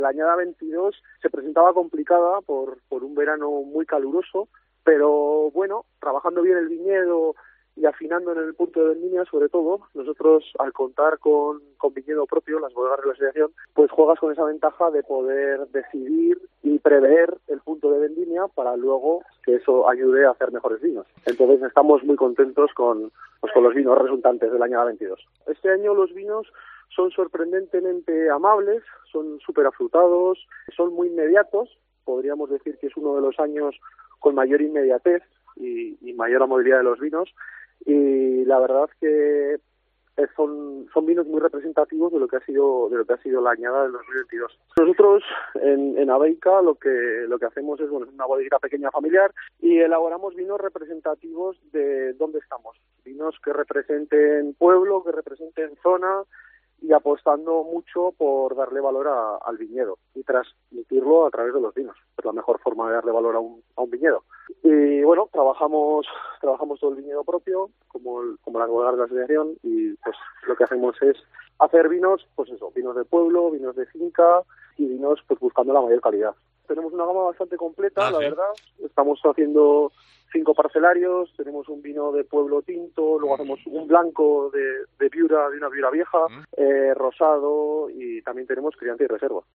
La añada 22 se presentaba complicada por un verano muy caluroso, pero bueno, trabajando bien el viñedo y afinando en el punto de vendimia, sobre todo, nosotros al contar con viñedo propio, las bodegas de la asociación, pues juegas con esa ventaja de poder decidir y prever el punto de vendimia para luego que eso ayude a hacer mejores vinos. Entonces estamos muy contentos con los vinos resultantes del año 22. Este año los vinos son sorprendentemente amables, son súper afrutados, son muy inmediatos. Podríamos decir que es uno de los años con mayor inmediatez y mayor amabilidad de los vinos, y la verdad que son vinos muy representativos de lo que ha sido la añada del 2022. Nosotros en Abeica lo que hacemos es una bodega pequeña familiar y elaboramos vinos representativos de dónde estamos, vinos que representen pueblo, que representen zona, y apostando mucho por darle valor al viñedo y transmitirlo a través de los vinos. Es la mejor forma de darle valor a un viñedo. Y bueno, trabajamos todo el viñedo propio, como las bodegas de la asociación, y pues lo que hacemos es hacer vinos, pues eso, vinos de pueblo, vinos de finca y vinos pues buscando la mayor calidad. Tenemos una gama bastante completa, la verdad. Estamos haciendo 5 parcelarios, tenemos un vino de pueblo tinto, luego hacemos un blanco de una viura vieja, rosado, y también tenemos crianza y reserva.